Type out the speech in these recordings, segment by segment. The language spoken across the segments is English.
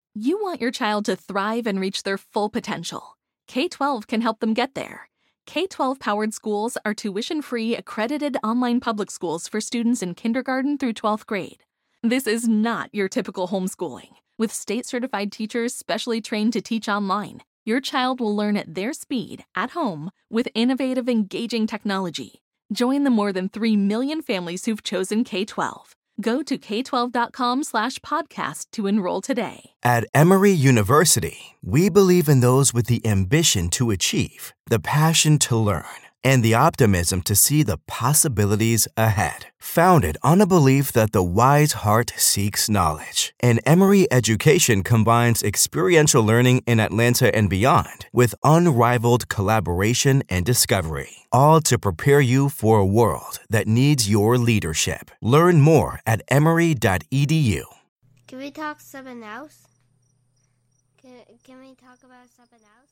You want your child to thrive and reach their full potential. K-12 can help them get there. K-12-powered schools are tuition-free, accredited online public schools for students in kindergarten through 12th grade. This is not your typical homeschooling. With state-certified teachers specially trained to teach online, your child will learn at their speed, at home, with innovative, engaging technology. Join the more than 3 million families who've chosen K-12. Go to k12.com/podcast to enroll today. At Emory University, we believe in those with the ambition to achieve, the passion to learn, and the optimism to see the possibilities ahead. Founded on a belief that the wise heart seeks knowledge, and Emory education combines experiential learning in Atlanta and beyond with unrivaled collaboration and discovery, all to prepare you for a world that needs your leadership. Learn more at emory.edu. Can we talk something else? Can we talk about something else?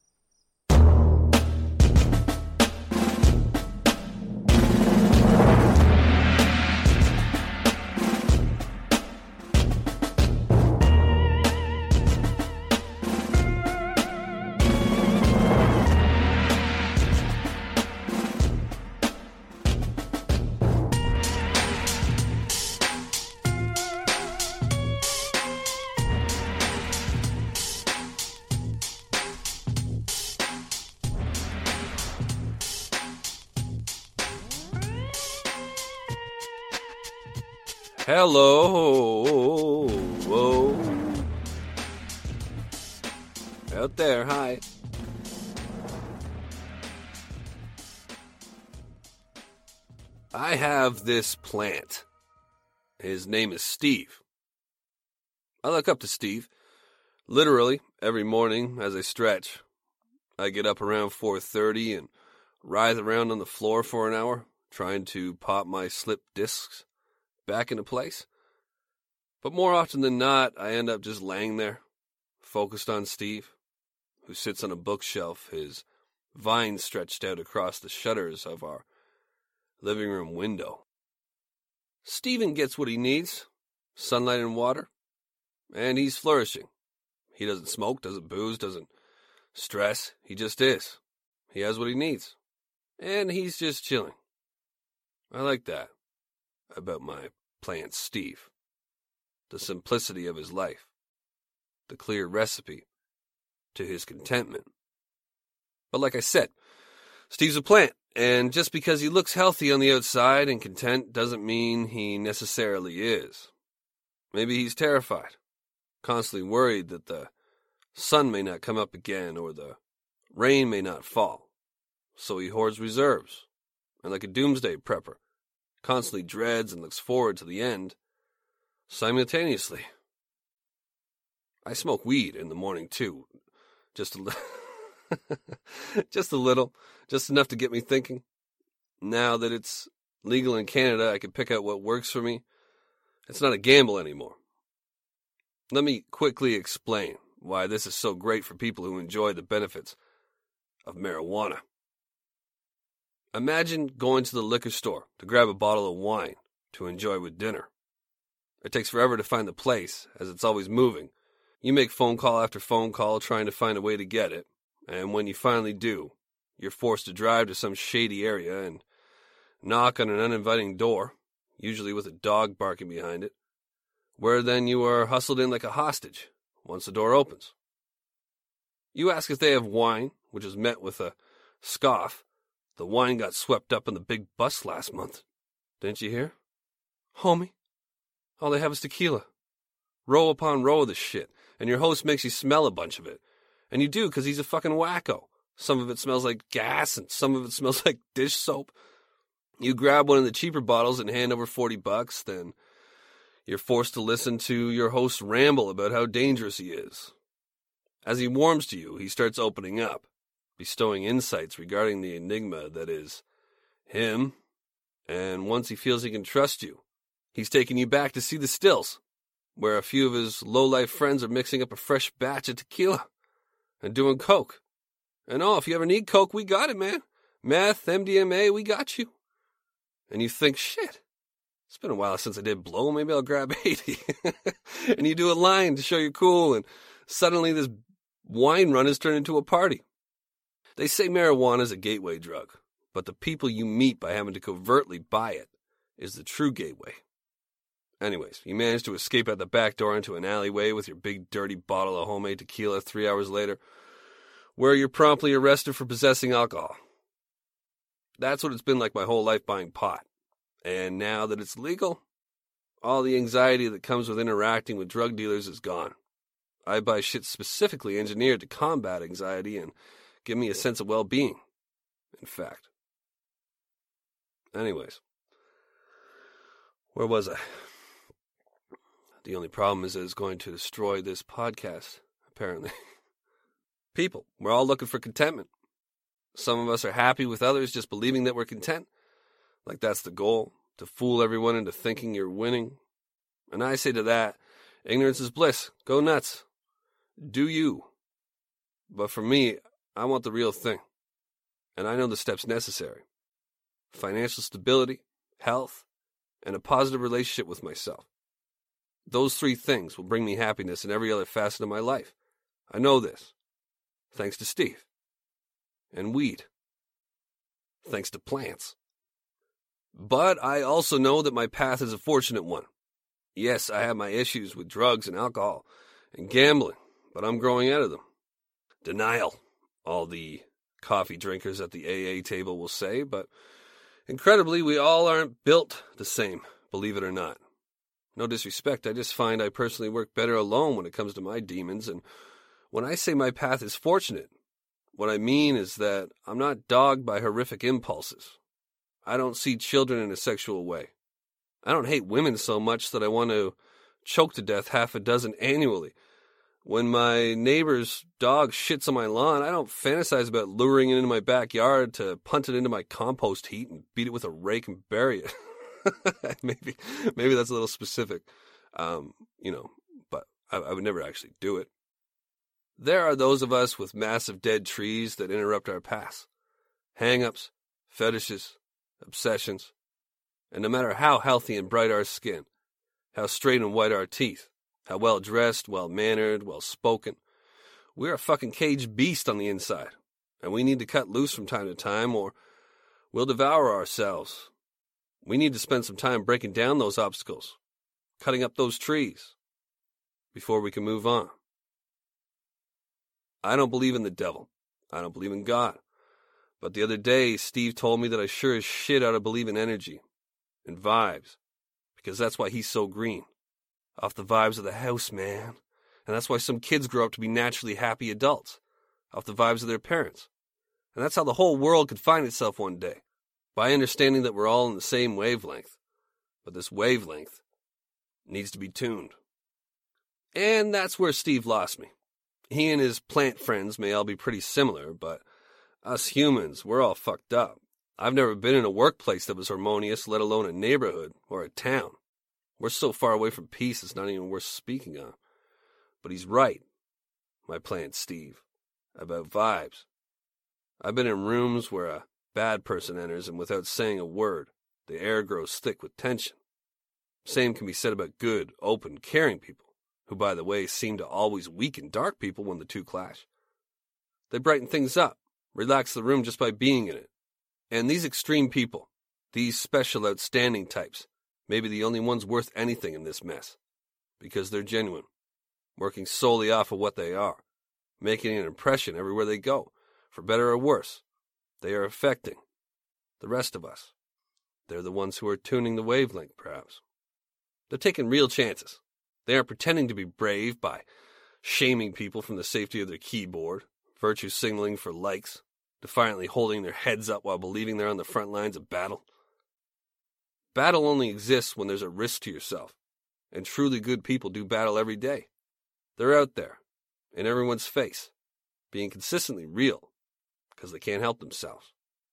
Hello. Whoa. Out there, hi. I have this plant. His name is Steve. I look up to Steve. Literally, every morning as I stretch. I get up around 4:30 and writhe around on the floor for an hour, trying to pop my slip discs back into place. But more often than not, I end up just laying there, focused on Steve, who sits on a bookshelf, his vines stretched out across the shutters of our living room window. Steven gets what he needs, sunlight and water, and he's flourishing. He doesn't smoke, doesn't booze, doesn't stress. He just is. He has what he needs, and he's just chilling. I like that about my plant Steve. The simplicity of his life. The clear recipe to his contentment. But like I said, Steve's a plant, and just because he looks healthy on the outside and content doesn't mean he necessarily is. Maybe he's terrified, constantly worried that the sun may not come up again or the rain may not fall. So he hoards reserves, and like a doomsday prepper, constantly dreads and looks forward to the end simultaneously. I smoke weed in the morning too, just a little, just enough to get me thinking. Now that it's legal in Canada, I can pick out what works for me. It's not a gamble anymore. Let me quickly explain why this is so great for people who enjoy the benefits of marijuana. Imagine going to the liquor store to grab a bottle of wine to enjoy with dinner. It takes forever to find the place, as it's always moving. You make phone call after phone call trying to find a way to get it, and when you finally do, you're forced to drive to some shady area and knock on an uninviting door, usually with a dog barking behind it, where then you are hustled in like a hostage once the door opens. You ask if they have wine, which is met with a scoff. The wine got swept up in the big bust last month. Didn't you hear? Homie, all they have is tequila. Row upon row of this shit, and your host makes you smell a bunch of it. And you do, because he's a fucking wacko. Some of it smells like gas, and some of it smells like dish soap. You grab one of the cheaper bottles and hand over $40, then you're forced to listen to your host ramble about how dangerous he is. As he warms to you, he starts opening up, bestowing insights regarding the enigma that is him, and once he feels he can trust you, he's taking you back to see the stills, where a few of his low-life friends are mixing up a fresh batch of tequila and doing coke. And if you ever need coke, we got it, man. Meth, MDMA, we got you. And you think, shit, It's been a while since I did blow. Maybe I'll grab 80. And you do a line to show you're cool, and suddenly this wine run has turned into a party. They say marijuana is a gateway drug, but the people you meet by having to covertly buy it is the true gateway. Anyways, you manage to escape out the back door into an alleyway with your big dirty bottle of homemade tequila 3 hours later, where you're promptly arrested for possessing alcohol. That's what it's been like my whole life buying pot. And now that it's legal, all the anxiety that comes with interacting with drug dealers is gone. I buy shit specifically engineered to combat anxiety and give me a sense of well-being, in fact. Anyways, where was I? The only problem is that it's going to destroy this podcast, apparently. People, we're all looking for contentment. Some of us are happy with others just believing that we're content. Like that's the goal, to fool everyone into thinking you're winning. And I say to that, ignorance is bliss. Go nuts. Do you. But for me, I want the real thing. And I know the steps necessary. Financial stability, health, and a positive relationship with myself. Those 3 things will bring me happiness in every other facet of my life. I know this. Thanks to Steve. And weed. Thanks to plants. But I also know that my path is a fortunate one. Yes, I have my issues with drugs and alcohol and gambling, but I'm growing out of them. Denial, all the coffee drinkers at the AA table will say, but incredibly, we all aren't built the same, believe it or not. No disrespect, I just find I personally work better alone when it comes to my demons, and when I say my path is fortunate, what I mean is that I'm not dogged by horrific impulses. I don't see children in a sexual way. I don't hate women so much that I want to choke to death half a dozen annually. When my neighbor's dog shits on my lawn, I don't fantasize about luring it into my backyard to punt it into my compost heap and beat it with a rake and bury it. Maybe that's a little specific, but I would never actually do it. There are those of us with massive dead trees that interrupt our paths. Hang-ups, fetishes, obsessions. And no matter how healthy and bright our skin, how straight and white our teeth, how well-dressed, well-mannered, well-spoken, we're a fucking caged beast on the inside. And we need to cut loose from time to time or we'll devour ourselves. We need to spend some time breaking down those obstacles, cutting up those trees, before we can move on. I don't believe in the devil. I don't believe in God. But the other day, Steve told me that I sure as shit ought to believe in energy and vibes, because that's why he's so green. Off the vibes of the house, man. And that's why some kids grow up to be naturally happy adults, off the vibes of their parents. And that's how the whole world could find itself one day, by understanding that we're all in the same wavelength. But this wavelength needs to be tuned. And that's where Steve lost me. He and his plant friends may all be pretty similar, but us humans, we're all fucked up. I've never been in a workplace that was harmonious, let alone a neighborhood or a town. We're so far away from peace, it's not even worth speaking on. But he's right, my plant Steve, about vibes. I've been in rooms where a bad person enters and without saying a word, the air grows thick with tension. Same can be said about good, open, caring people, who, by the way, seem to always weaken dark people when the two clash. They brighten things up, relax the room just by being in it. And these extreme people, these special outstanding types, may be the only ones worth anything in this mess, because they're genuine, working solely off of what they are, making an impression everywhere they go, for better or worse. They are affecting the rest of us. They're the ones who are tuning the wavelength, perhaps. They're taking real chances. They aren't pretending to be brave by shaming people from the safety of their keyboard, virtue signaling for likes, defiantly holding their heads up while believing they're on the front lines of battle. Battle only exists when there's a risk to yourself, and truly good people do battle every day. They're out there, in everyone's face, being consistently real, because they can't help themselves.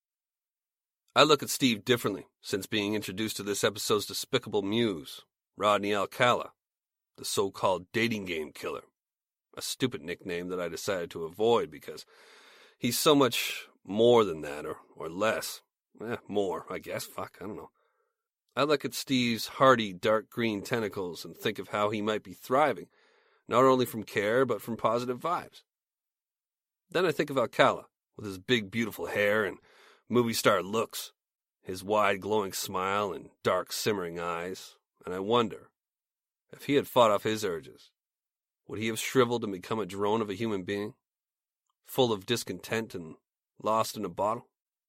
I look at Steve differently since being introduced to this episode's despicable muse, Rodney Alcala, the so-called dating game killer, a stupid nickname that I decided to avoid because he's so much more than that, or less. More, I guess. Fuck, I don't know. I look at Steve's hardy, dark green tentacles and think of how he might be thriving, not only from care, but from positive vibes. Then I think of Alcala, with his big, beautiful hair and movie star looks, his wide, glowing smile and dark, simmering eyes, and I wonder, if he had fought off his urges, would he have shriveled and become a drone of a human being, full of discontent and lost in a bottle?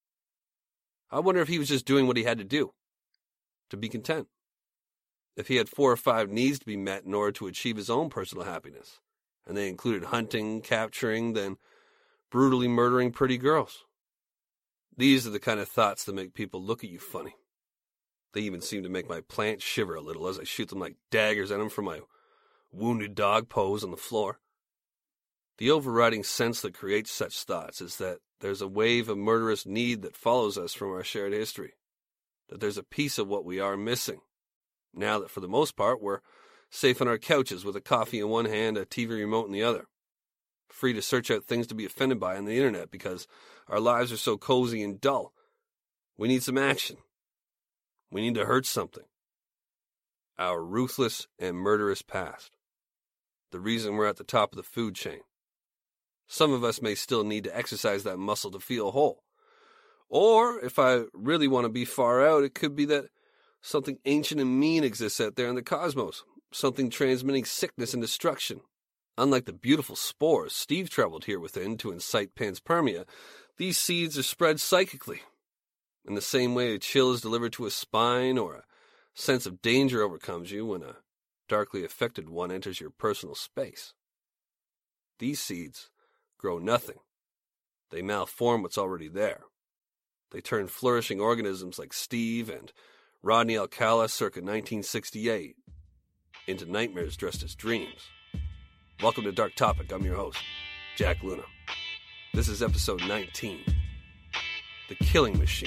I wonder if he was just doing what he had to do, to be content. If he had 4 or 5 needs to be met in order to achieve his own personal happiness, and they included hunting, capturing, then brutally murdering pretty girls. These are the kind of thoughts that make people look at you funny. They even seem to make my plant shiver a little as I shoot them like daggers at him from my wounded dog pose on the floor. The overriding sense that creates such thoughts is that there's a wave of murderous need that follows us from our shared history, that there's a piece of what we are missing, now that for the most part we're safe on our couches with a coffee in one hand, a TV remote in the other, free to search out things to be offended by on the internet because our lives are so cozy and dull. We need some action. We need to hurt something. Our ruthless and murderous past. The reason we're at the top of the food chain. Some of us may still need to exercise that muscle to feel whole. Or, if I really want to be far out, it could be that something ancient and mean exists out there in the cosmos, something transmitting sickness and destruction. Unlike the beautiful spores Steve traveled here within to incite panspermia, these seeds are spread psychically. In the same way a chill is delivered to a spine or a sense of danger overcomes you when a darkly affected one enters your personal space. These seeds grow nothing. They malform what's already there. They turn flourishing organisms like Steve and Rodney Alcala circa 1968 into nightmares dressed as dreams. Welcome to Dark Topic. I'm your host, Jack Luna. This is episode 19, The Killing Machine.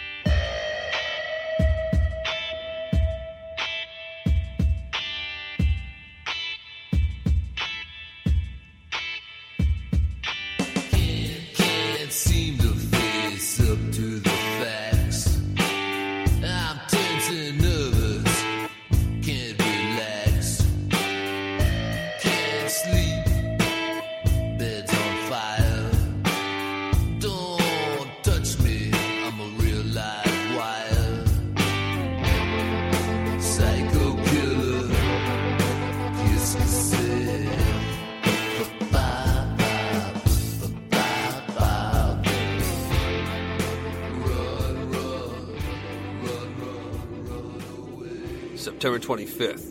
Can't seem to face up to the facts. I'm tense and nervous, can't relax, can't sleep, bed's on fire. Don't touch me, I'm a real live wire. Psycho killer, kiss cassette. September 25th,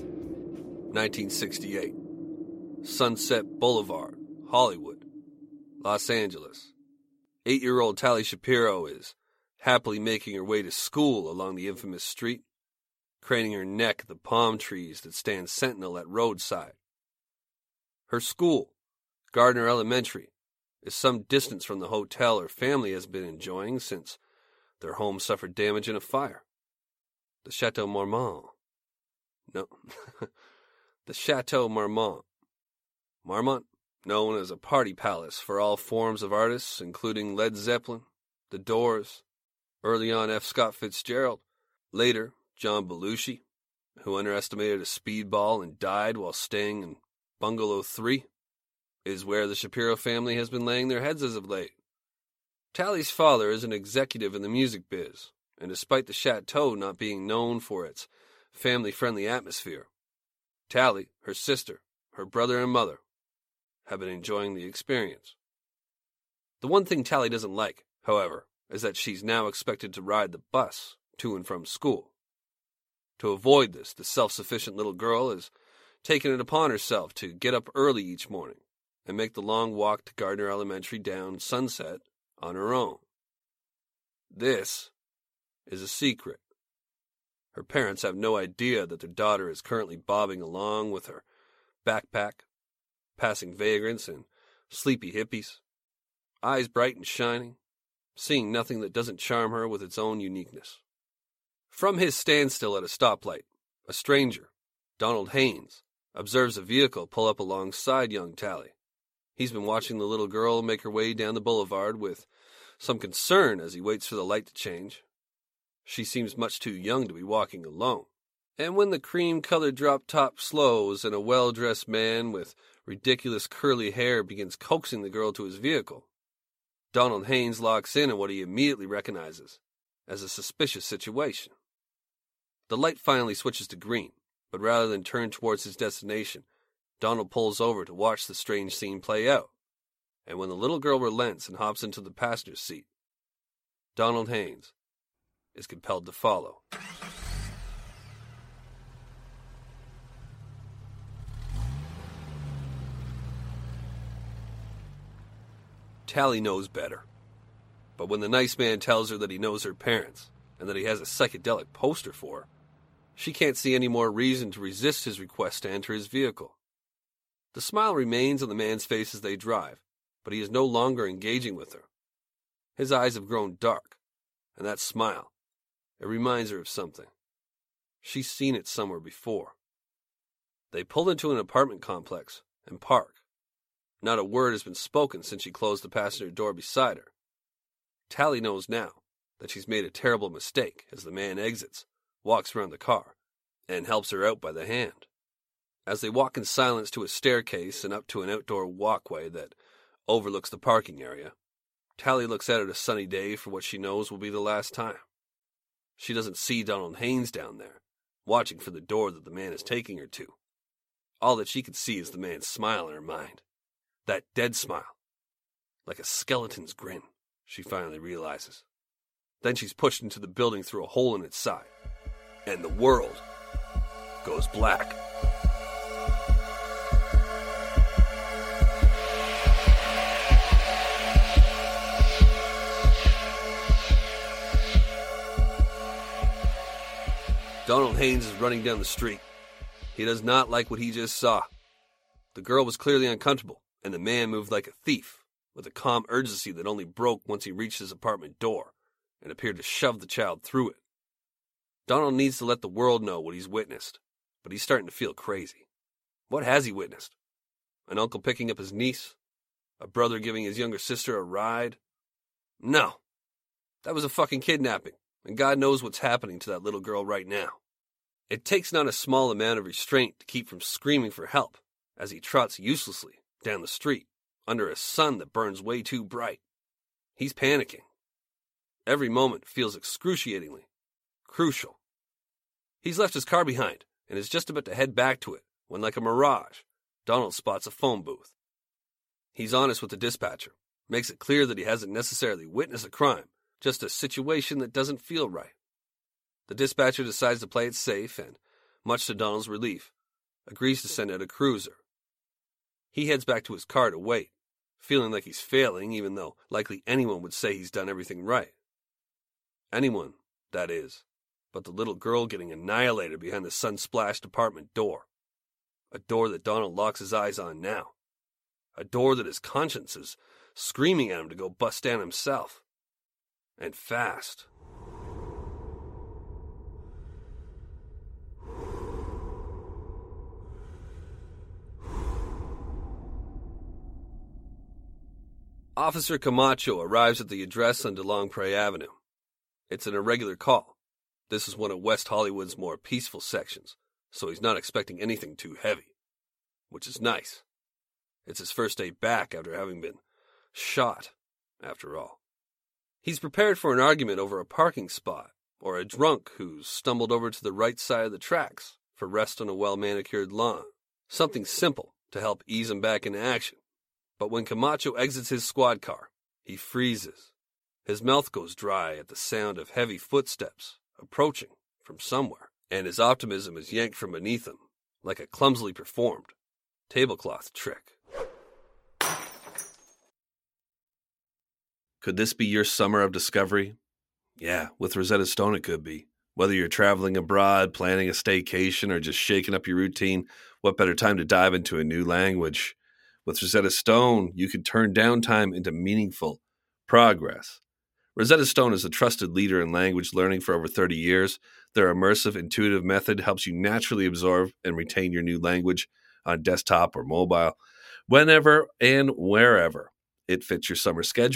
1968. Sunset Boulevard, Hollywood, Los Angeles. 8-year-old Tali Shapiro is happily making her way to school along the infamous street, craning her neck at the palm trees that stand sentinel at roadside. Her school, Gardner Elementary, is some distance from the hotel her family has been enjoying since their home suffered damage in a fire. The Chateau Marmont. No, the Chateau Marmont. Marmont, known as a party palace for all forms of artists, including Led Zeppelin, The Doors, early on F. Scott Fitzgerald, later John Belushi, who underestimated a speedball and died while staying in Bungalow 3, is where the Shapiro family has been laying their heads as of late. Tali's father is an executive in the music biz, and despite the chateau not being known for its family-friendly atmosphere, Tali, her sister, her brother and mother have been enjoying the experience. The one thing Tali doesn't like, however, is that she's now expected to ride the bus to and from school. To avoid this, the self-sufficient little girl has taken it upon herself to get up early each morning and make the long walk to Gardner Elementary down Sunset on her own. This is a secret. Her parents have no idea that their daughter is currently bobbing along with her backpack, passing vagrants and sleepy hippies, eyes bright and shining, seeing nothing that doesn't charm her with its own uniqueness. From his standstill at a stoplight, a stranger, Donald Haynes, observes a vehicle pull up alongside young Tali. He's been watching the little girl make her way down the boulevard with some concern as he waits for the light to change. She seems much too young to be walking alone. And when the cream-colored drop-top slows and a well-dressed man with ridiculous curly hair begins coaxing the girl to his vehicle, Donald Haynes locks in on what he immediately recognizes as a suspicious situation. The light finally switches to green, but rather than turn towards his destination, Donald pulls over to watch the strange scene play out. And when the little girl relents and hops into the passenger seat, Donald Haynes is compelled to follow. Tally knows better. But when the nice man tells her that he knows her parents and that he has a psychedelic poster for her, she can't see any more reason to resist his request to enter his vehicle. The smile remains on the man's face as they drive, but he is no longer engaging with her. His eyes have grown dark, and that smile, it reminds her of something. She's seen it somewhere before. They pull into an apartment complex and park. Not a word has been spoken since she closed the passenger door beside her. Tally knows now that she's made a terrible mistake as the man exits, walks around the car, and helps her out by the hand. As they walk in silence to a staircase and up to an outdoor walkway that overlooks the parking area, Tally looks out at a sunny day for what she knows will be the last time. She doesn't see Donald Haynes down there, watching for the door that the man is taking her to. All that she can see is the man's smile in her mind. That dead smile. Like a skeleton's grin, she finally realizes. Then she's pushed into the building through a hole in its side. And the world goes black. Donald Haynes is running down the street. He does not like what he just saw. The girl was clearly uncomfortable, and the man moved like a thief, with a calm urgency that only broke once he reached his apartment door, and appeared to shove the child through it. Donald needs to let the world know what he's witnessed, but he's starting to feel crazy. What has he witnessed? An uncle picking up his niece? A brother giving his younger sister a ride? No. That was a fucking kidnapping, and God knows what's happening to that little girl right now. It takes not a small amount of restraint to keep from screaming for help as he trots uselessly down the street under a sun that burns way too bright. He's panicking. Every moment feels excruciatingly crucial. He's left his car behind and is just about to head back to it when, like a mirage, Donald spots a phone booth. He's honest with the dispatcher, makes it clear that he hasn't necessarily witnessed a crime, just a situation that doesn't feel right. The dispatcher decides to play it safe and, much to Donald's relief, agrees to send out a cruiser. He heads back to his car to wait, feeling like he's failing even though likely anyone would say he's done everything right. Anyone, that is, but the little girl getting annihilated behind the sun-splashed apartment door. A door that Donald locks his eyes on now. A door that his conscience is screaming at him to go bust down himself. And fast. Officer Camacho arrives at the address on DeLongpre Avenue. It's an irregular call. This is one of West Hollywood's more peaceful sections, so he's not expecting anything too heavy, which is nice. It's his first day back after having been shot, after all. He's prepared for an argument over a parking spot, or a drunk who's stumbled over to the right side of the tracks for rest on a well-manicured lawn. Something simple to help ease him back into action. But when Camacho exits his squad car, he freezes. His mouth goes dry at the sound of heavy footsteps approaching from somewhere, and his optimism is yanked from beneath him like a clumsily performed tablecloth trick. Could this be your summer of discovery? Yeah, with Rosetta Stone it could be. Whether you're traveling abroad, planning a staycation, or just shaking up your routine, what better time to dive into a new language? With Rosetta Stone, you can turn downtime into meaningful progress. Rosetta Stone is a trusted leader in language learning for over 30 years. Their immersive, intuitive method helps you naturally absorb and retain your new language on desktop or mobile, whenever and wherever it fits your summer schedule.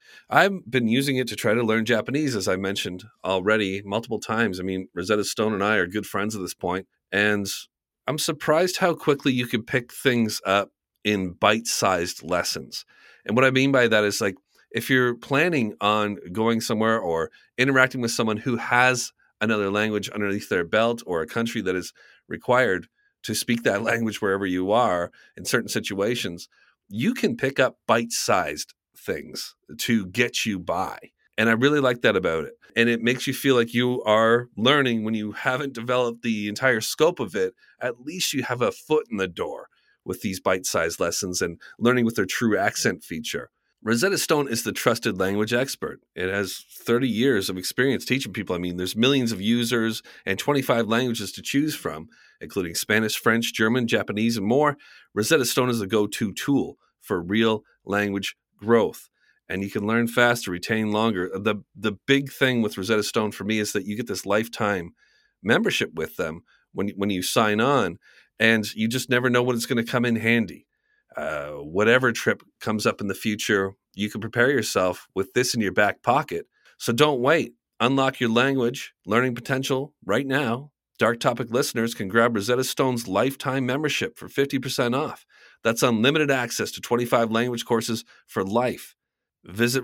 I've been using it to try to learn Japanese, as I mentioned already multiple times. I mean, Rosetta Stone and I are good friends at this point, and I'm surprised how quickly you can pick things up in bite-sized lessons. And what I mean by that is, like, if you're planning on going somewhere or interacting with someone who has another language underneath their belt, or a country that is required to speak that language wherever you are in certain situations, you can pick up bite-sized things to get you by. And I really like that about it. And it makes you feel like you are learning when you haven't developed the entire scope of it. At least you have a foot in the door with these bite-sized lessons and learning with their true accent feature. Rosetta Stone is the trusted language expert. It has 30 years of experience teaching people. I mean, there's millions of users and 25 languages to choose from, including Spanish, French, German, Japanese, and more. Rosetta Stone is the go-to tool for real language growth. And you can learn faster, retain longer. The big thing with Rosetta Stone for me is that you get this lifetime membership with them when you sign on, and you just never know when it's going to come in handy. Whatever trip comes up in the future, you can prepare yourself with this in your back pocket. So don't wait. Unlock your language learning potential right now. Dark Topic listeners can grab Rosetta Stone's lifetime membership for 50% off. That's unlimited access to 25 language courses for life. Visit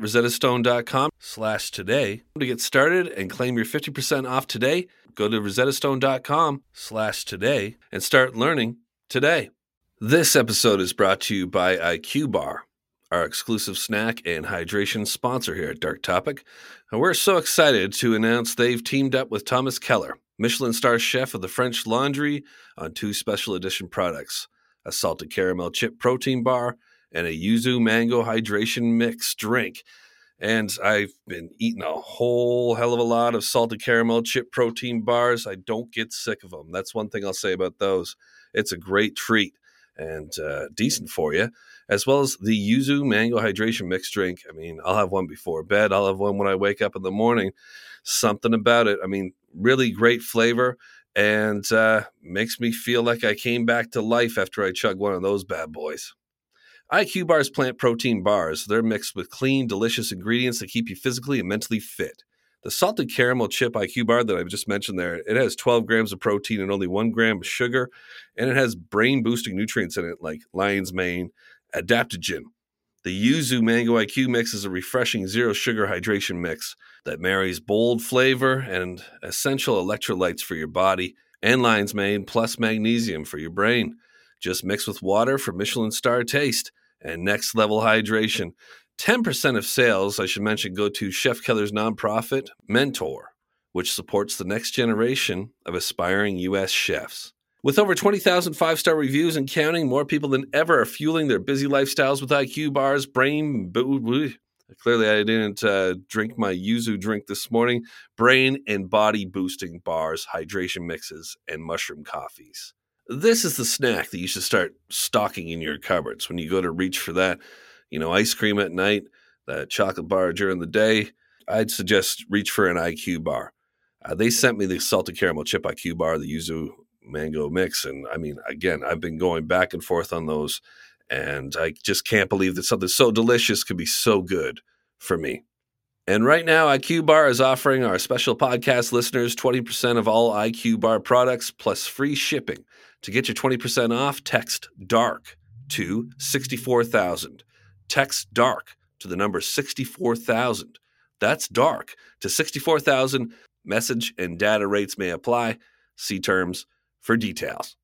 rosettastone.com/today to get started and claim your 50% off today. Go to rosettastone.com/today and start learning today. This episode is brought to you by IQ Bar, our exclusive snack and hydration sponsor here at Dark Topic. And we're so excited to announce they've teamed up with Thomas Keller, Michelin star chef of the French Laundry, on 2 special edition products: a salted caramel chip protein bar and a yuzu mango hydration mix drink. And I've been eating a whole hell of a lot of salted caramel chip protein bars. I don't get sick of them. That's one thing I'll say about those. It's a great treat and decent for you, as well as the yuzu mango hydration mix drink. I mean, I'll have one before bed. I'll have one when I wake up in the morning. Something about it. I mean, really great flavor, and makes me feel like I came back to life after I chug one of those bad boys. IQ Bar's plant protein bars. They're mixed with clean, delicious ingredients that keep you physically and mentally fit. The salted caramel chip IQ Bar that I just mentioned there, it has 12 grams of protein and only 1 gram of sugar, and it has brain-boosting nutrients in it like lion's mane, adaptogen. The Yuzu Mango IQ Mix is a refreshing zero-sugar hydration mix that marries bold flavor and essential electrolytes for your body, and lion's mane plus magnesium for your brain. Just mix with water for Michelin star taste and next-level hydration. 10% of sales, I should mention, go to Chef Keller's nonprofit, Mentor, which supports the next generation of aspiring U.S. chefs. With over 20,000 5-star reviews and counting, more people than ever are fueling their busy lifestyles with IQ Bars. Clearly, I didn't drink my yuzu drink this morning. Brain and body-boosting bars, hydration mixes, and mushroom coffees. This is the snack that you should start stocking in your cupboards when you go to reach for that, ice cream at night, that chocolate bar during the day. I'd suggest reach for an IQ Bar. They sent me the salted caramel chip IQ Bar, the yuzu mango mix, and I mean, again, I've been going back and forth on those, and I just can't believe that something so delicious could be so good for me. And right now, IQ Bar is offering our special podcast listeners 20% of all IQ Bar products plus free shipping. To get your 20% off, text DARK to 64,000. Text DARK to the number 64,000. That's DARK to 64,000. Message and data rates may apply. See terms for details.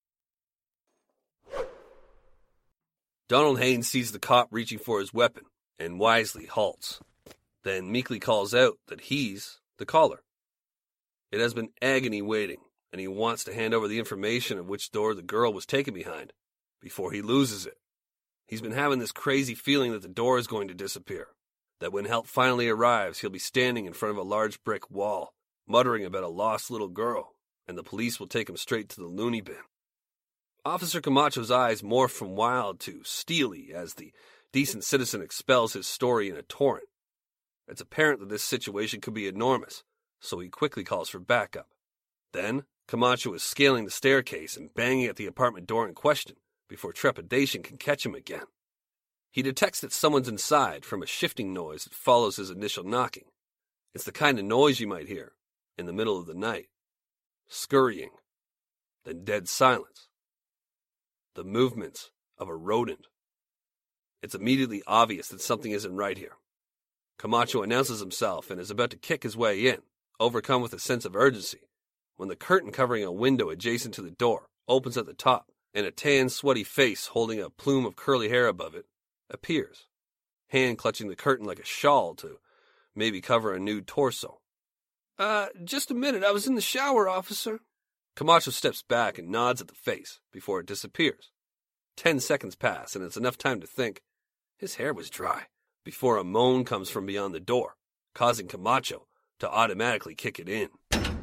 Donald Haynes sees the cop reaching for his weapon and wisely halts. Then meekly calls out that he's the caller. It has been agony waiting, and he wants to hand over the information of which door the girl was taken behind before he loses it. He's been having this crazy feeling that the door is going to disappear, that when help finally arrives, he'll be standing in front of a large brick wall, muttering about a lost little girl, and the police will take him straight to the loony bin. Officer Camacho's eyes morph from wild to steely as the decent citizen expels his story in a torrent. It's apparent that this situation could be enormous, so he quickly calls for backup. Then, Camacho is scaling the staircase and banging at the apartment door in question before trepidation can catch him again. He detects that someone's inside from a shifting noise that follows his initial knocking. It's the kind of noise you might hear in the middle of the night. Scurrying, then dead silence. The movements of a rodent. It's immediately obvious that something isn't right here. Camacho announces himself and is about to kick his way in, overcome with a sense of urgency, when the curtain covering a window adjacent to the door opens at the top, and a tan, sweaty face holding a plume of curly hair above it appears, hand clutching the curtain like a shawl to maybe cover a nude torso. Just a minute, I was in the shower, officer. Camacho steps back and nods at the face before it disappears. 10 seconds pass, and it's enough time to think. His hair was dry, before a moan comes from beyond the door, causing Camacho to automatically kick it in.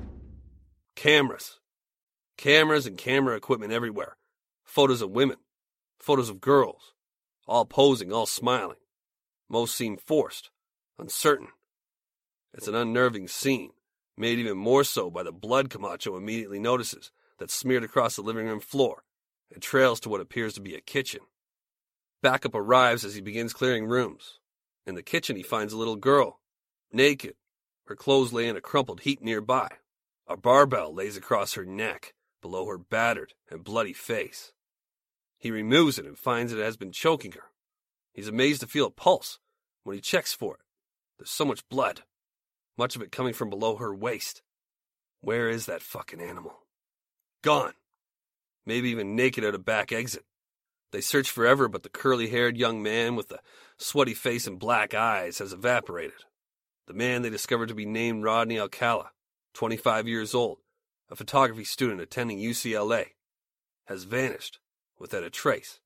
Cameras. Cameras and camera equipment everywhere. Photos of women. Photos of girls. All posing, all smiling. Most seem forced, uncertain. It's an unnerving scene, made even more so by the blood Camacho immediately notices that's smeared across the living room floor and trails to what appears to be a kitchen. Backup arrives as he begins clearing rooms. In the kitchen he finds a little girl, naked. Her clothes lay in a crumpled heap nearby. A barbell lays across her neck, below her battered and bloody face. He removes it and finds it has been choking her. He's amazed to feel a pulse when he checks for it. There's so much blood, much of it coming from below her waist. Where is that fucking animal? Gone. Maybe even naked out a back exit. They search forever, but the curly-haired young man with the sweaty face and black eyes has evaporated. The man they discovered to be named Rodney Alcala, 25 years old, a photography student attending UCLA, has vanished without a trace.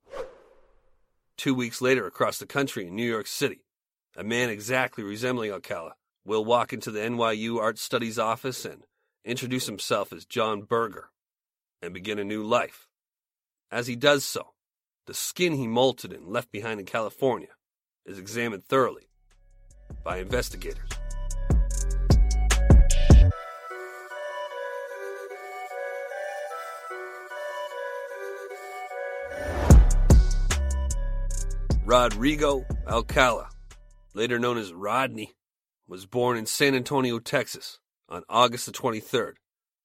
2 weeks later, across the country in New York City, a man exactly resembling Alcala will walk into the NYU Art Studies office and introduce himself as John Berger and begin a new life. As he does so, the skin he molted and left behind in California is examined thoroughly by investigators. Rodrigo Alcala, later known as Rodney, was born in San Antonio, Texas, on August the 23rd,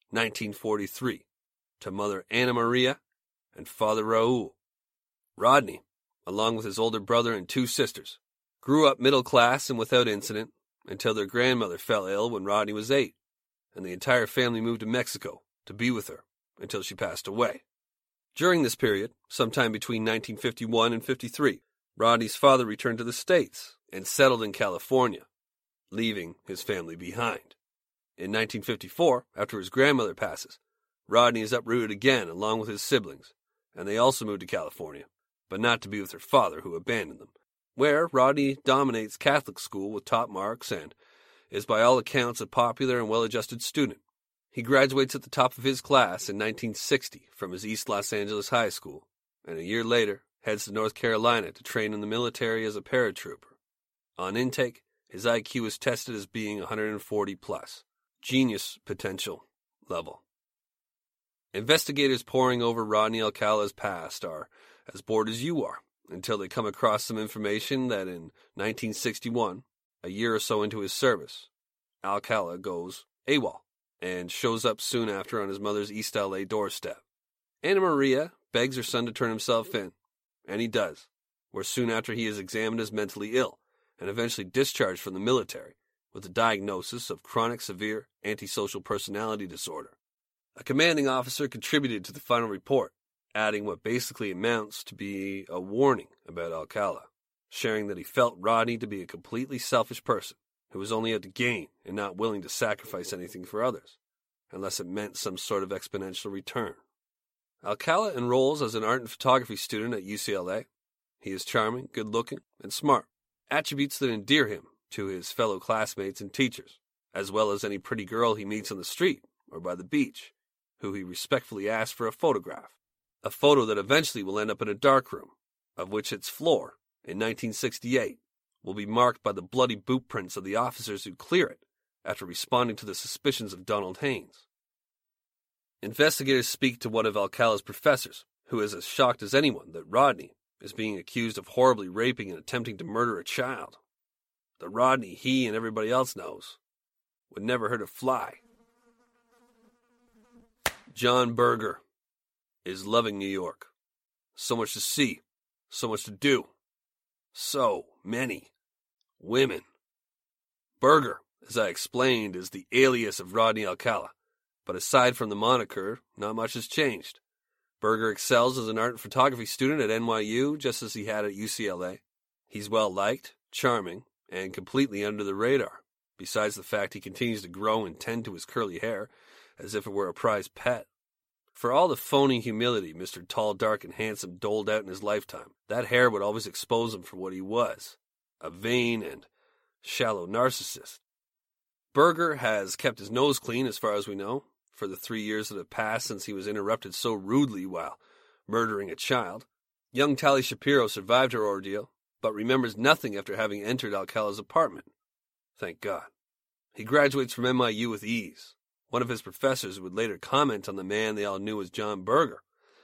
1943, to mother Ana Maria and father Raul. Rodney, along with his older brother and 2 sisters, grew up middle class and without incident until their grandmother fell ill when Rodney was 8, and the entire family moved to Mexico to be with her until she passed away. During this period, sometime between 1951 and 53, Rodney's father returned to the States and settled in California, leaving his family behind. In 1954, after his grandmother passes, Rodney is uprooted again along with his siblings, and they also moved to California, but not to be with their father, who abandoned them, where Rodney dominates Catholic school with top marks and is by all accounts a popular and well-adjusted student. He graduates at the top of his class in 1960 from his East Los Angeles high school, and a year later heads to North Carolina to train in the military as a paratrooper. On intake, his IQ is tested as being 140 plus, genius potential level. Investigators poring over Rodney Alcala's past are as bored as you are until they come across some information that in 1961, a year or so into his service, Alcala goes AWOL and shows up soon after on his mother's East LA doorstep. Ana Maria begs her son to turn himself in, and he does, where soon after he is examined as mentally ill and eventually discharged from the military with a diagnosis of chronic severe antisocial personality disorder. A commanding officer contributed to the final report, adding what basically amounts to be a warning about Alcala, sharing that he felt Rodney to be a completely selfish person who was only out to gain and not willing to sacrifice anything for others, unless it meant some sort of exponential return. Alcala enrolls as an art and photography student at UCLA. He is charming, good-looking, and smart, attributes that endear him to his fellow classmates and teachers, as well as any pretty girl he meets on the street or by the beach, who he respectfully asks for a photograph. A photo that eventually will end up in a darkroom, of which its floor, in 1968, will be marked by the bloody boot prints of the officers who clear it after responding to the suspicions of Donald Haynes. Investigators speak to one of Alcala's professors, who is as shocked as anyone that Rodney is being accused of horribly raping and attempting to murder a child. The Rodney he and everybody else knows would never hurt a fly. John Berger is loving New York. So much to see, so much to do, so many women. Berger, as I explained, is the alias of Rodney Alcala, but aside from the moniker, not much has changed. Berger excels as an art and photography student at NYU, just as he had at UCLA. He's well-liked, charming, and completely under the radar, besides the fact he continues to grow and tend to his curly hair as if it were a prized pet. For all the phony humility Mr. Tall, Dark, and Handsome doled out in his lifetime, that hair would always expose him for what he was, a vain and shallow narcissist. Berger has kept his nose clean, as far as we know, for the 3 years that have passed since he was interrupted so rudely while murdering a child. Young Tally Shapiro survived her ordeal, but remembers nothing after having entered Alcala's apartment. Thank God. He graduates from NYU with ease. One of his professors would later comment on the man they all knew as John Berger.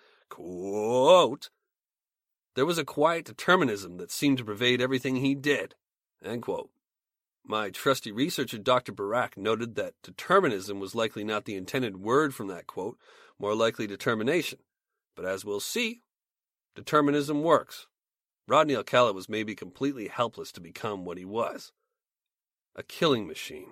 Quote, "There was a quiet determinism that seemed to pervade everything he did." End quote. My trusty researcher, Dr. Barak, noted that determinism was likely not the intended word from that quote, more likely determination. But as we'll see, determinism works. Rodney Alcala was maybe completely helpless to become what he was. A killing machine.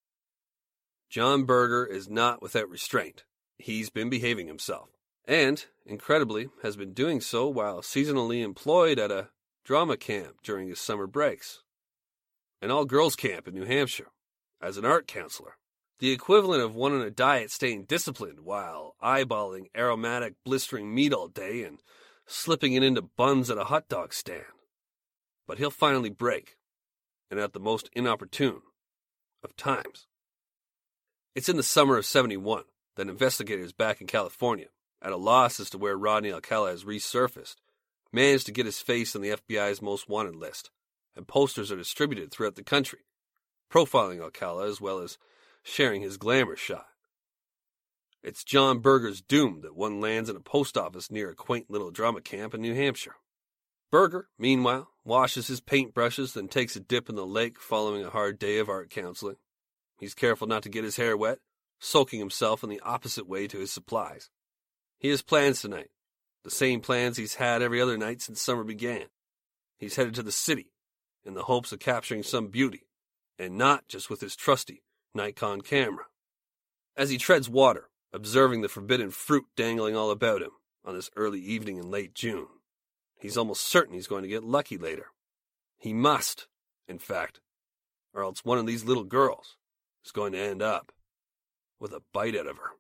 John Berger is not without restraint. He's been behaving himself, and, incredibly, has been doing so while seasonally employed at a drama camp during his summer breaks. An all-girls camp in New Hampshire, as an art counselor. The equivalent of one on a diet staying disciplined while eyeballing aromatic, blistering meat all day and slipping it into buns at a hot dog stand. But he'll finally break, and at the most inopportune of times. It's in the summer of '71 that investigators back in California, at a loss as to where Rodney Alcala has resurfaced, managed to get his face on the FBI's most wanted list, and posters are distributed throughout the country, profiling Alcala as well as sharing his glamour shot. It's John Berger's doom that one lands in a post office near a quaint little drama camp in New Hampshire. Berger, meanwhile, washes his paintbrushes, then takes a dip in the lake following a hard day of art counseling. He's careful not to get his hair wet, soaking himself in the opposite way to his supplies. He has plans tonight, the same plans he's had every other night since summer began. He's headed to the city in the hopes of capturing some beauty, and not just with his trusty Nikon camera. As he treads water, observing the forbidden fruit dangling all about him on this early evening in late June, he's almost certain he's going to get lucky later. He must, in fact, or else one of these little girls is going to end up with a bite out of her.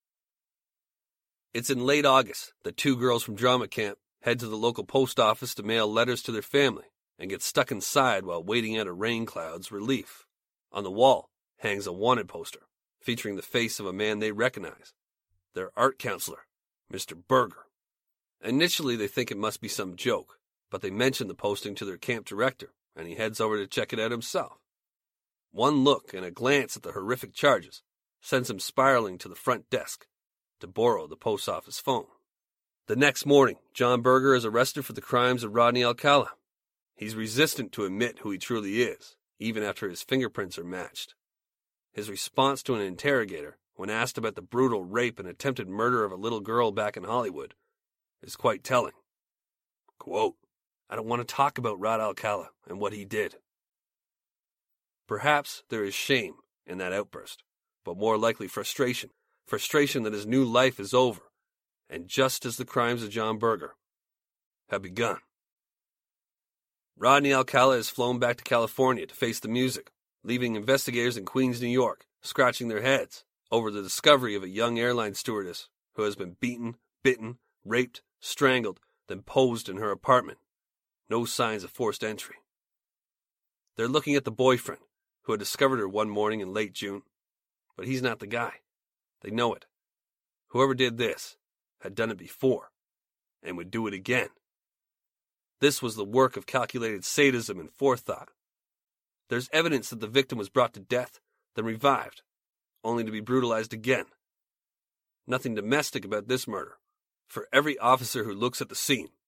It's in late August that two girls from drama camp head to the local post office to mail letters to their family and get stuck inside while waiting out a rain cloud's relief. On the wall hangs a wanted poster featuring the face of a man they recognize, their art counselor, Mr. Berger. Initially they think it must be some joke, but they mention the posting to their camp director, and he heads over to check it out himself. One look and a glance at the horrific charges sends him spiraling to the front desk to borrow the post office phone. The next morning, John Berger is arrested for the crimes of Rodney Alcala. He's resistant to admit who he truly is, even after his fingerprints are matched. His response to an interrogator, when asked about the brutal rape and attempted murder of a little girl back in Hollywood, is quite telling. Quote, "I don't want to talk about Rod Alcala and what he did." Perhaps there is shame in that outburst, but more likely frustration that his new life is over, and just as the crimes of John Berger have begun. Rodney Alcala is flown back to California to face the music, leaving investigators in Queens, New York, scratching their heads over the discovery of a young airline stewardess who has been beaten, bitten, raped, strangled, then posed in her apartment. No signs of forced entry. They're looking at the boyfriend, who had discovered her one morning in late June. But he's not the guy. They know it. Whoever did this had done it before, and would do it again. This was the work of calculated sadism and forethought. There's evidence that the victim was brought to death, then revived, only to be brutalized again. Nothing domestic about this murder. For every officer who looks at the scene,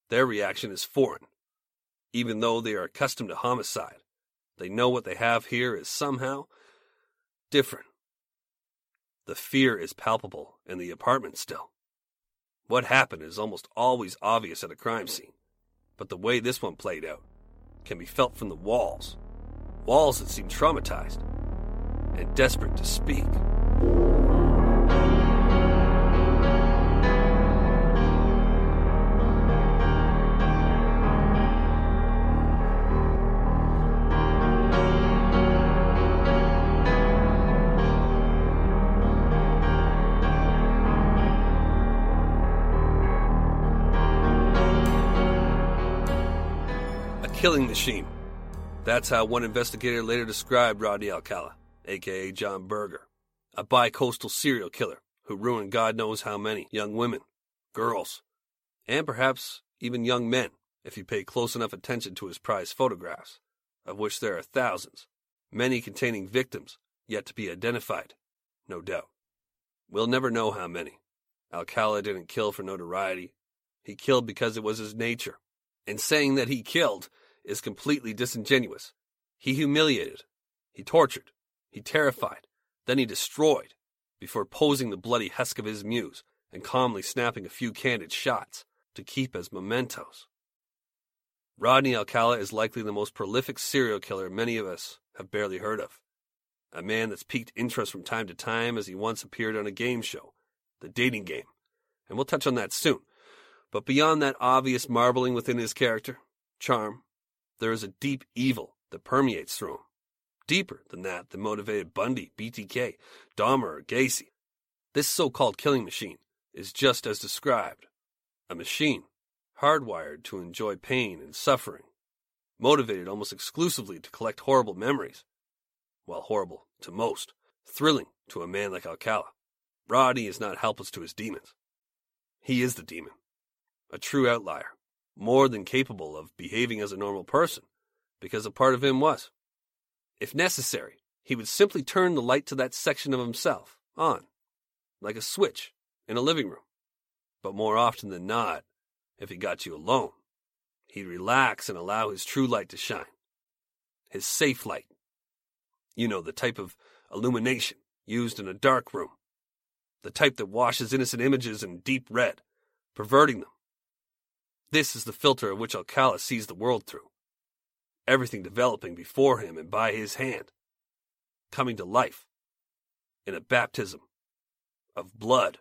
Their reaction is foreign. Even though they are accustomed to homicide, they know what they have here is somehow different. The fear is palpable in the apartment still. What happened is almost always obvious at a crime scene, but the way this one played out can be felt from the walls. Walls that seem traumatized and desperate to speak. Killing machine. That's how one investigator later described Rodney Alcala, a.k.a. John Berger, a bi-coastal serial killer who ruined God knows how many young women, girls, and perhaps even young men if you pay close enough attention to his prized photographs, of which there are thousands, many containing victims yet to be identified, no doubt. We'll never know how many. Alcala didn't kill for notoriety. He killed because it was his nature. And saying that he killed is completely disingenuous. He humiliated, he tortured, he terrified, then he destroyed, before posing the bloody husk of his muse and calmly snapping a few candid shots to keep as mementos. Rodney Alcala is likely the most prolific serial killer many of us have barely heard of. A man that's piqued interest from time to time as he once appeared on a game show, The Dating Game, and we'll touch on that soon. But beyond that obvious marbling within his character, charm, there is a deep evil that permeates through him. Deeper than that motivated Bundy, BTK, Dahmer, or Gacy. This so-called killing machine is just as described. A machine, hardwired to enjoy pain and suffering, motivated almost exclusively to collect horrible memories. While horrible to most, thrilling to a man like Alcala. Rodney is not helpless to his demons. He is the demon. A true outlier, more than capable of behaving as a normal person, because a part of him was. If necessary, he would simply turn the light to that section of himself on, like a switch in a living room. But more often than not, if he got you alone, he'd relax and allow his true light to shine. His safe light. You know, the type of illumination used in a dark room. The type that washes innocent images in deep red, perverting them. This is the filter of which Alcala sees the world through. Everything developing before him and by his hand. Coming to life. In a baptism of blood.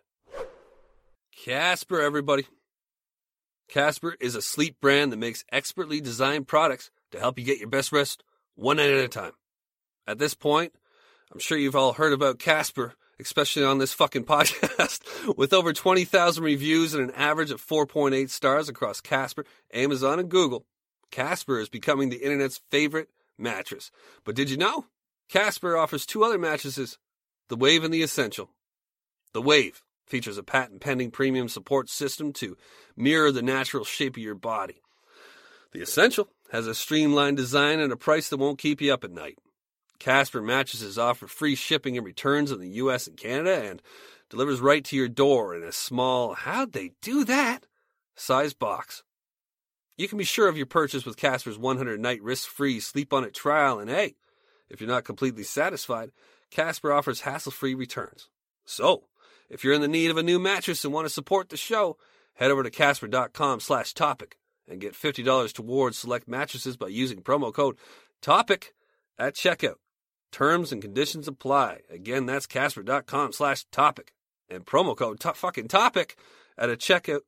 Casper, everybody. Casper is a sleep brand that makes expertly designed products to help you get your best rest one night at a time. At this point, I'm sure you've all heard about Casper, especially on this fucking podcast, with over 20,000 reviews and an average of 4.8 stars across Casper, Amazon, and Google. Casper is becoming the internet's favorite mattress. But did you know? Casper offers two other mattresses, the Wave and the Essential. The Wave features a patent-pending premium support system to mirror the natural shape of your body. The Essential has a streamlined design and a price that won't keep you up at night. Casper mattresses offer free shipping and returns in the U.S. and Canada and delivers right to your door in a small, how'd they do that, size box. You can be sure of your purchase with Casper's 100-night risk-free sleep-on-it trial, and hey, if you're not completely satisfied, Casper offers hassle-free returns. So, if you're in the need of a new mattress and want to support the show, head over to casper.com/topic and get $50 towards select mattresses by using promo code TOPIC at checkout. Terms and conditions apply. Again, that's casper.com/topic and promo code TOPIC at checkout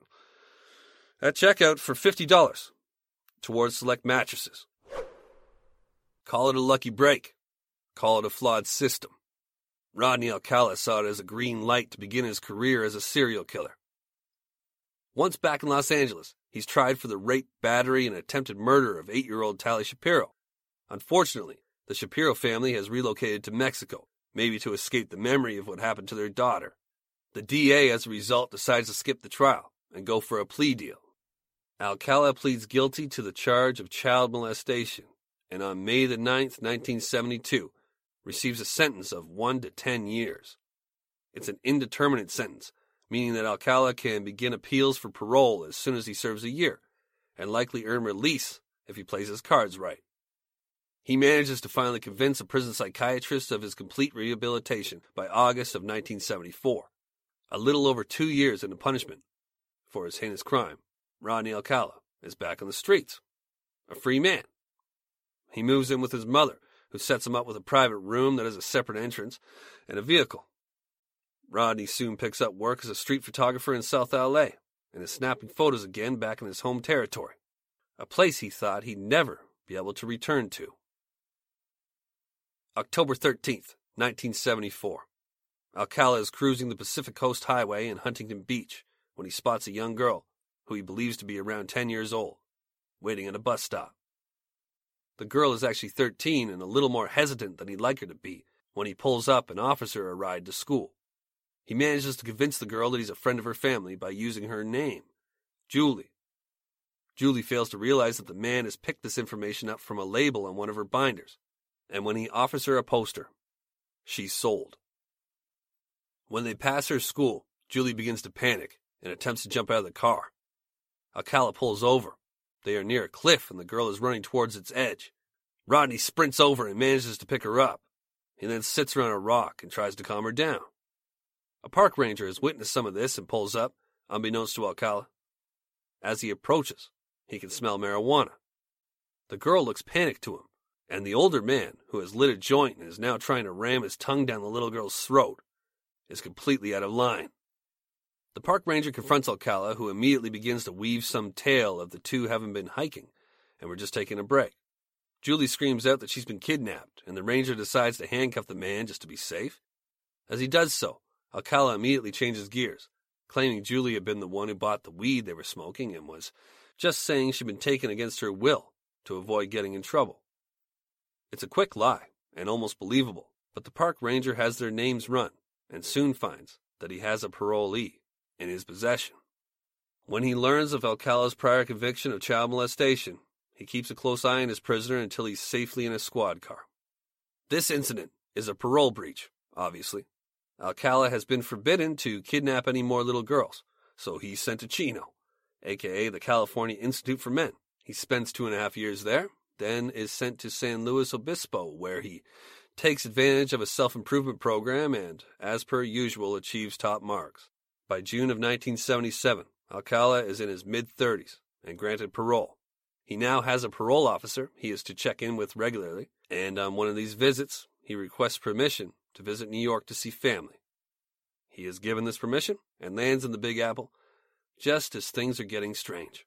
for $50 towards select mattresses. Call it a lucky break. Call it a flawed system. Rodney Alcala saw it as a green light to begin his career as a serial killer. Once back in Los Angeles, he's tried for the rape, battery, and attempted murder of 8-year-old Tali Shapiro. Unfortunately, the Shapiro family has relocated to Mexico, maybe to escape the memory of what happened to their daughter. The DA, as a result, decides to skip the trial and go for a plea deal. Alcala pleads guilty to the charge of child molestation, and on May the 9th, 1972, receives a sentence of 1 to 10 years. It's an indeterminate sentence, meaning that Alcala can begin appeals for parole as soon as he serves a year, and likely earn release if he plays his cards right. He manages to finally convince a prison psychiatrist of his complete rehabilitation by August of 1974, a little over 2 years into punishment for his heinous crime. Rodney Alcala is back on the streets, a free man. He moves in with his mother, who sets him up with a private room that has a separate entrance and a vehicle. Rodney soon picks up work as a street photographer in South LA and is snapping photos again back in his home territory, a place he thought he'd never be able to return to. October 13th, 1974. Alcala is cruising the Pacific Coast Highway in Huntington Beach when he spots a young girl, who he believes to be around 10 years old, waiting at a bus stop. The girl is actually 13 and a little more hesitant than he'd like her to be when he pulls up and offers her a ride to school. He manages to convince the girl that he's a friend of her family by using her name, Julie. Julie fails to realize that the man has picked this information up from a label on one of her binders, and when he offers her a poster, she's sold. When they pass her school, Julie begins to panic and attempts to jump out of the car. Alcala pulls over. They are near a cliff and the girl is running towards its edge. Rodney sprints over and manages to pick her up. He then sits her on a rock and tries to calm her down. A park ranger has witnessed some of this and pulls up, unbeknownst to Alcala. As he approaches, he can smell marijuana. The girl looks panicked to him, and the older man, who has lit a joint and is now trying to ram his tongue down the little girl's throat, is completely out of line. The park ranger confronts Alcala, who immediately begins to weave some tale of the two having been hiking and were just taking a break. Julie screams out that she's been kidnapped, and the ranger decides to handcuff the man just to be safe. As he does so, Alcala immediately changes gears, claiming Julie had been the one who bought the weed they were smoking and was just saying she'd been taken against her will to avoid getting in trouble. It's a quick lie and almost believable, but the park ranger has their names run and soon finds that he has a parolee in his possession. When he learns of Alcala's prior conviction of child molestation, he keeps a close eye on his prisoner until he's safely in a squad car. This incident is a parole breach, obviously. Alcala has been forbidden to kidnap any more little girls, so he's sent to Chino, aka the California Institute for Men. He spends 2.5 years there, then is sent to San Luis Obispo, where he takes advantage of a self-improvement program and, as per usual, achieves top marks. By June of 1977, Alcala is in his mid-30s and granted parole. He now has a parole officer he is to check in with regularly, and on one of these visits, he requests permission to visit New York to see family. He is given this permission and lands in the Big Apple just as things are getting strange.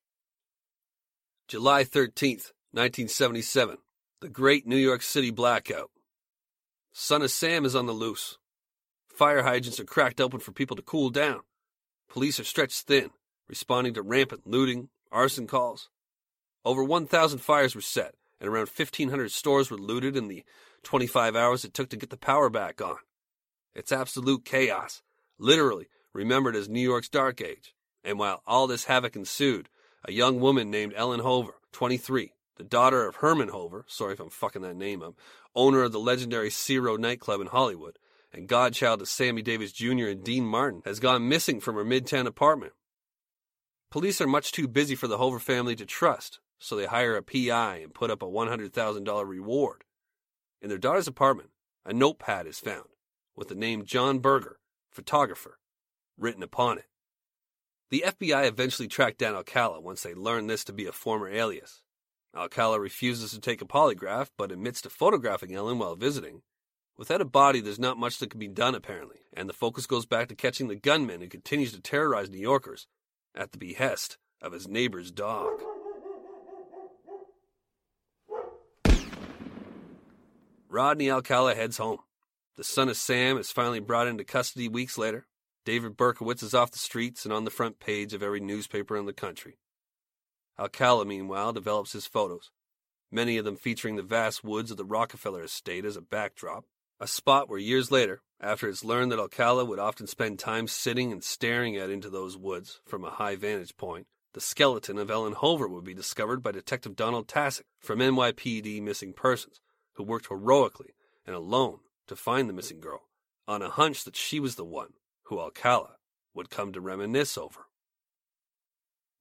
July 13th, 1977, the Great New York City Blackout. Son of Sam is on the loose. Fire hydrants are cracked open for people to cool down. Police are stretched thin, responding to rampant looting, arson calls. Over 1,000 fires were set, and around 1,500 stores were looted in the 25 hours it took to get the power back on. It's absolute chaos, literally remembered as New York's Dark Age. And while all this havoc ensued, a young woman named Ellen Hover, 23, the daughter of Herman Hover, sorry if I'm fucking that name up, owner of the legendary Ciro nightclub in Hollywood, and godchild of Sammy Davis Jr. and Dean Martin, has gone missing from her Midtown apartment. Police are much too busy for the Hover family to trust, so they hire a PI and put up a $100,000 reward. In their daughter's apartment, a notepad is found, with the name John Berger, photographer, written upon it. The FBI eventually tracked down Alcala once they learned this to be a former alias. Alcala refuses to take a polygraph, but admits to photographing Ellen while visiting. Without a body, there's not much that can be done, apparently, and the focus goes back to catching the gunman who continues to terrorize New Yorkers at the behest of his neighbor's dog. Rodney Alcala heads home. The son of Sam is finally brought into custody weeks later. David Berkowitz is off the streets and on the front page of every newspaper in the country. Alcala, meanwhile, develops his photos, many of them featuring the vast woods of the Rockefeller estate as a backdrop, a spot where years later, after it's learned that Alcala would often spend time sitting and staring out into those woods from a high vantage point, the skeleton of Ellen Hover would be discovered by Detective Donald Tassick from NYPD Missing Persons, who worked heroically and alone to find the missing girl, on a hunch that she was the one who Alcala would come to reminisce over.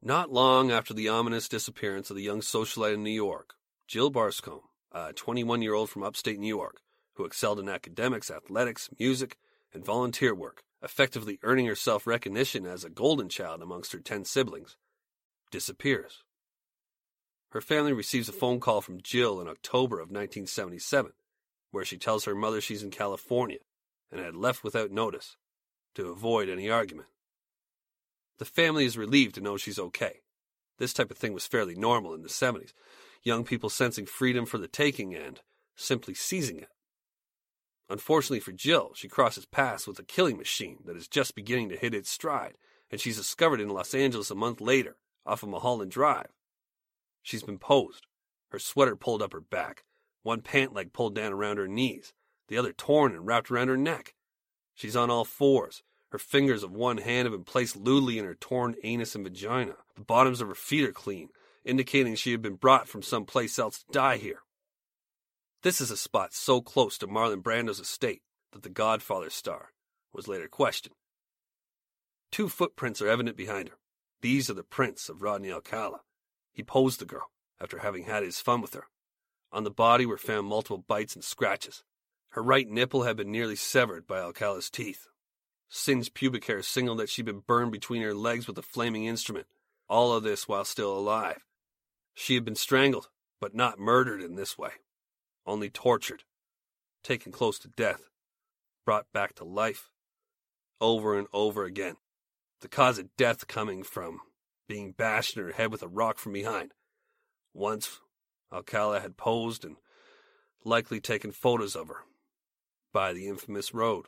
Not long after the ominous disappearance of the young socialite in New York, Jill Barscombe, a 21-year-old from upstate New York, who excelled in academics, athletics, music, and volunteer work, effectively earning herself recognition as a golden child amongst her 10 siblings, disappears. Her family receives a phone call from Jill in October of 1977, where she tells her mother she's in California and had left without notice to avoid any argument. The family is relieved to know she's okay. This type of thing was fairly normal in the 70s, young people sensing freedom for the taking and simply seizing it. Unfortunately for Jill, she crosses paths with a killing machine that is just beginning to hit its stride, and she's discovered in Los Angeles a month later, off of Mulholland Drive. She's been posed, her sweater pulled up her back, one pant leg pulled down around her knees, the other torn and wrapped around her neck. She's on all fours. Her fingers of one hand have been placed lewdly in her torn anus and vagina. The bottoms of her feet are clean, indicating she had been brought from some place else to die here. This is a spot so close to Marlon Brando's estate that the Godfather star was later questioned. 2 footprints are evident behind her. These are the prints of Rodney Alcala. He posed the girl after having had his fun with her. On the body were found multiple bites and scratches. Her right nipple had been nearly severed by Alcala's teeth. Singed pubic hair signaled that she'd been burned between her legs with a flaming instrument, all of this while still alive. She had been strangled, but not murdered in this way, only tortured, taken close to death, brought back to life, over and over again. The cause of death coming from being bashed in her head with a rock from behind. Once, Alcala had posed and likely taken photos of her by the infamous road.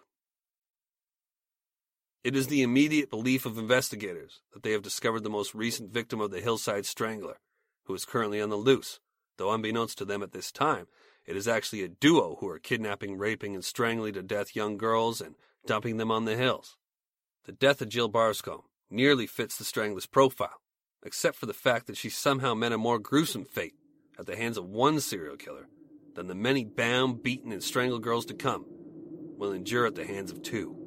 It is the immediate belief of investigators that they have discovered the most recent victim of the Hillside Strangler, who is currently on the loose, though unbeknownst to them at this time, it is actually a duo who are kidnapping, raping, and strangling to death young girls and dumping them on the hills. The death of Jill Barscombe nearly fits the Strangler's profile, except for the fact that she somehow met a more gruesome fate at the hands of one serial killer than the many bound, beaten, and strangled girls to come will endure at the hands of 2.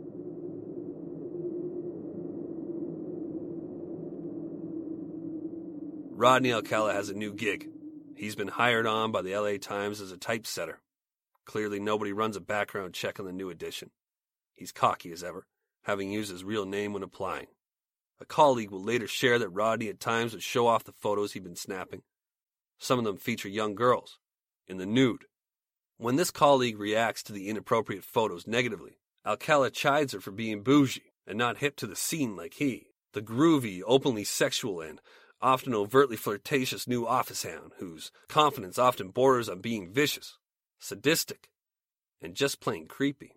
Rodney Alcala has a new gig. He's been hired on by the LA Times as a typesetter. Clearly nobody runs a background check on the new edition. He's cocky as ever, having used his real name when applying. A colleague will later share that Rodney at times would show off the photos he'd been snapping. Some of them feature young girls, in the nude. When this colleague reacts to the inappropriate photos negatively, Alcala chides her for being bougie and not hip to the scene like he, the groovy, openly sexual and often overtly flirtatious new office hound whose confidence often borders on being vicious, sadistic, and just plain creepy.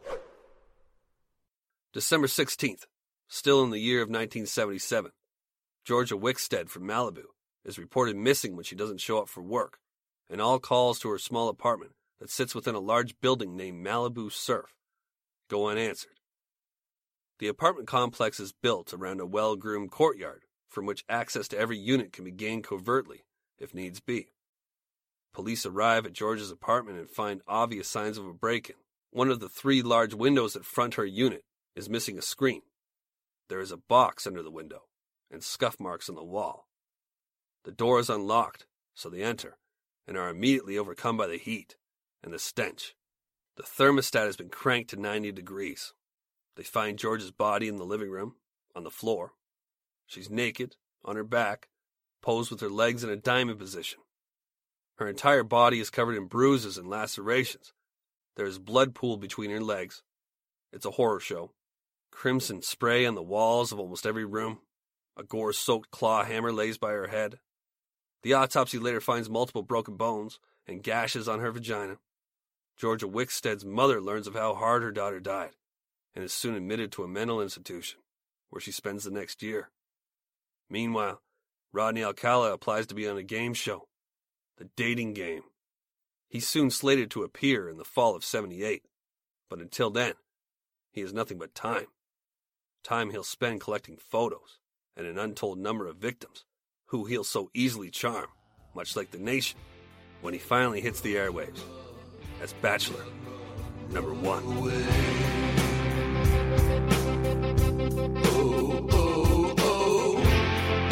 December 16th, still in the year of 1977, Georgia Wickstead from Malibu is reported missing when she doesn't show up for work, and all calls to her small apartment that sits within a large building named Malibu Surf go unanswered. The apartment complex is built around a well-groomed courtyard from which access to every unit can be gained covertly, if needs be. Police arrive at Georgia's apartment and find obvious signs of a break-in. One of the 3 large windows that front her unit is missing a screen. There is a box under the window and scuff marks on the wall. The door is unlocked, so they enter and are immediately overcome by the heat and the stench. The thermostat has been cranked to 90 degrees. They find Georgia's body in the living room, on the floor. She's naked, on her back, posed with her legs in a diamond position. Her entire body is covered in bruises and lacerations. There is blood pooled between her legs. It's a horror show. Crimson spray on the walls of almost every room. A gore-soaked claw hammer lays by her head. The autopsy later finds multiple broken bones and gashes on her vagina. Georgia Wickstead's mother learns of how hard her daughter died and is soon admitted to a mental institution where she spends the next year. Meanwhile, Rodney Alcala applies to be on a game show, The Dating Game. He's soon slated to appear in the fall of '78, but until then, he has nothing but time. Time he'll spend collecting photos and an untold number of victims who he'll so easily charm, much like The Nation, when he finally hits the airwaves as Bachelor number 1.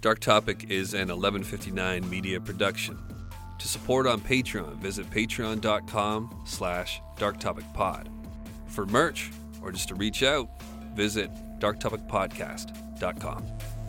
Dark Topic is an 1159 media production. To support on Patreon, visit patreon.com/darktopicpod. For merch, or just to reach out, visit darktopicpodcast.com.